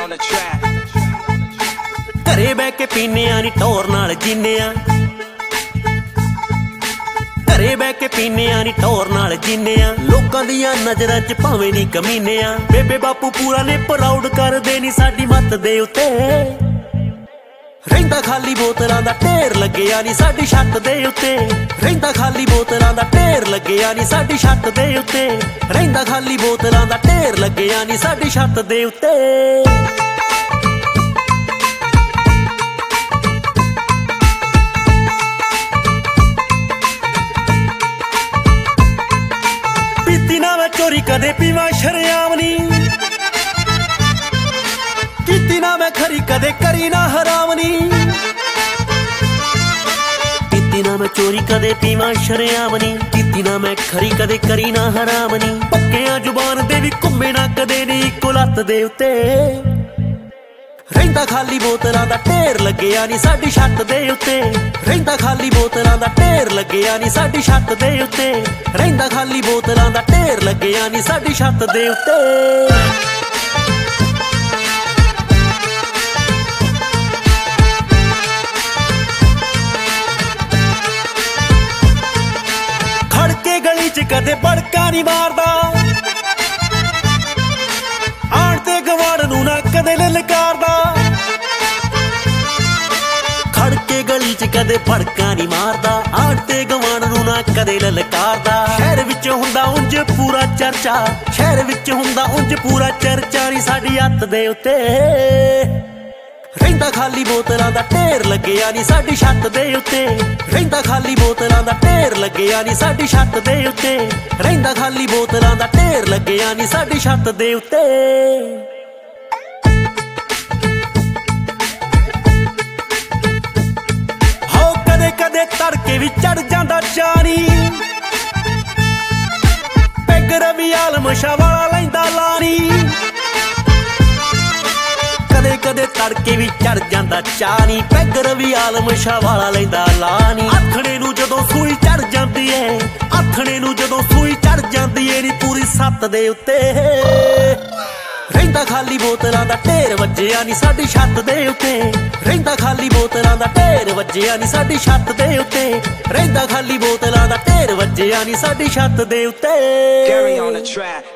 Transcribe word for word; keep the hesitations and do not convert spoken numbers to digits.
on the track. ਘਰੇ ਬਹਿ ਕੇ ਪੀਨੇ ਆ ਨੀ ਟੌਰ ਨਾਲ ਜੀਨੇ ਆ, ਘਰੇ ਬਹਿ ਕੇ ਪੀਨੇ ਆ ਨੀ ਟੌਰ ਨਾਲ ਜੀਨੇ ਆ। ਲੋਕਾਂ ਦੀਆਂ ਨਜ਼ਰਾਂ 'ਚ ਭਾਵੇਂ ਨੀ ਕਮੀਨੇ ਆ, ਬੇਬੇ ਬਾਪੂ ਪੂਰਾ ਨੇ ਪ੍ਰਾਊਡ ਕਰਦੇ ਨੀ ਸਾਡੀ ਮੱਤ ਦੇ ਉੱਤੇ। ਰਹਿੰਦਾ ਖਾਲੀ ਬੋਤਲਾਂ ਦਾ ਢੇਰ ਲੱਗਿਆ ਨੀ ਸਾਡੀ ਛੱਤ ਦੇ ਉੱਤੇ, ਰਹਿੰਦਾ ਖਾਲੀ ਬੋਤਲਾਂ ਦਾ ਢੇਰ ਲੱਗਿਆ ਨੀ ਸਾਡੀ ਛੱਤ ਦੇ ਉੱਤੇ, ਰਹਿੰਦਾ ਖਾਲੀ ਬੋਤਲਾਂ ਦਾ ਢੇਰ ਲੱਗਿਆ ਨੀ ਸਾਡੀ ਛੱਤ ਦੇ ਉੱਤੇ। ਪੀਤੀ ਨਾ ਮੈਂ ਚੋਰੀ ਕਦੇ ਪੀਵਾਂ ਸ਼ਰੇਆਮ ਨੀ, ਕੀਤੀ ਨਾ ਮੈਂ ਖਰੀ ਕਦੇ ਕਰੀ ਨਾ ਹਰਾਮ ਨੀ। ਕੀਤੀ ਨਾ ਮੈਂ ਚੋਰੀ ਕਦੇ ਪੀਵਾਂ ਸ਼ਰੇਆਮ ਨੀ, ਕੀਤੀ ਨਾ ਮੈਂ ਖਰੀ ਕਦੇ ਕਰੀ ਨਾ ਹਰਾਮ ਨੀ। ਪੱਕਿਆਂ ਜ਼ੁਬਾਨ ਦੇ ਵੀ ਘੁੰਮੇ ਨਾ ਕਦੇ ਨੀ ਇੱਕੋ ਲੱਤ ਦੇ ਉੱਤੇ। ਰਹਿੰਦਾ ਖਾਲੀ ਬੋਤਲਾਂ ਦਾ ਢੇਰ ਲੱਗਿਆ ਨੀ ਸਾਡੀ ਛੱਤ ਦੇ ਉੱਤੇ, ਰਹਿੰਦਾ ਖਾਲੀ ਬੋਤਲਾਂ ਦਾ ਢੇਰ ਲੱਗਿਆ ਨੀ ਸਾਡੀ ਛੱਤ ਦੇ ਉੱਤੇ, ਰਹਿੰਦਾ ਖਾਲੀ ਬੋਤਲਾਂ ਦਾ ਢੇਰ ਲੱਗਿਆ ਨੀ ਸਾਡੀ ਛੱਤ ਦੇ ਉੱਤੇ। ਗਲੀ 'ਚ ਕਦੇ ਬੜਕਾ ਨੀ ਮਾਰਦਾ, ਆਣ ਤੇ ਗਵਾੜ ਨੂੰ ਨਾ ਕਦੇ ਲਲਕਾਰਦਾ। ਖੜ ਕੇ ਗਲੀ 'ਚ ਕਦੇ ਬੜਕਾ ਨੀ ਮਾਰਦਾ, ਆਣ ਤੇ ਗਵਾੜ ਨੂੰ ਨਾ ਕਦੇ ਲਲਕਾਰਦਾ। ਸ਼ਹਿਰ ਵਿੱਚ ਹੁੰਦਾ ਉਂਝ ਪੂਰਾ ਚਰਚਾ, ਸ਼ਹਿਰ ਵਿੱਚ ਹੁੰਦਾ ਉਂਝ ਪੂਰਾ ਚਰਚਾ ਨੀ ਸਾਡੀ ਅੱਤ ਦੇ ਉੱਤੇ। ਰਹਿੰਦਾ ਖਾਲੀ ਬੋਤਲਾਂ ਦਾ ਢੇਰ ਲੱਗਿਆ ਨੀ ਸਾਡੀ ਛੱਤ ਦੇ ਉੱਤੇ, ਰਹਿੰਦਾ ਖਾਲੀ ਬੋਤਲਾਂ ਦਾ ਢੇਰ ਲੱਗਿਆ ਨੀ ਸਾਡੀ ਛੱਤ ਦੇ ਉੱਤੇ, ਰਹਿੰਦਾ ਖਾਲੀ ਬੋਤਲਾਂ ਦਾ ਢੇਰ ਲੱਗਿਆ ਨੀ ਸਾਡੀ ਛੱਤ ਦੇ ਉੱਤੇ। ਹੋ ਕਦੇ ਕਦੇ ਤੜਕੇ ਵੀ ਚੜ ਜਾਂਦਾ ਚਾਨੀ, ਪੈਗ ਰਵੀ ਆਲਮ ਸ਼ਾਹ ਵਾਲਾ ਲੈਂਦਾ ਲਾਣੀ। ਕਦੇ ਕਦੇ ਤੜਕੇ ਵੀ ਚੜ ਜਾਂਦਾ ਚਾਨੀ, ਪੈਗ ਰਵੀ ਆਲਮ ਸ਼ਾਹ ਵਾਲਾ ਲੈਂਦਾ ਲਾਣੀ। ਆਥਣੇ ਨੂੰ ਜਦੋਂ ਸੂਈ ਚੜ ਜਾਂਦੀ ਏ, ਆਥਣੇ ਨੂੰ ਜਦੋਂ ਸੂਈ ਚੜ ਜਾਂਦੀ ਏ ਨੀ ਪੂਰੀ ਸੱਤ ਦੇ ਉੱਤੇ। ਰਹਿੰਦਾ ਖਾਲੀ ਬੋਤਲਾਂ ਦਾ ਢੇਰ ਵੱਜਿਆ ਨੀ ਸਾਡੀ ਛੱਤ ਦੇ ਉੱਤੇ, ਰਹਿੰਦਾ ਖਾਲੀ ਬੋਤਲਾਂ ਦਾ ਢੇਰ ਵੱਜਿਆ ਨੀ ਸਾਡੀ ਛੱਤ ਦੇ ਉੱਤੇ, ਰਹਿੰਦਾ ਖਾਲੀ ਬੋਤਲਾਂ ਦਾ ਢੇਰ ਵੱਜਿਆ ਨੀ ਸਾਡੀ ਛੱਤ ਦੇ ਉੱਤੇ। Gary on the track.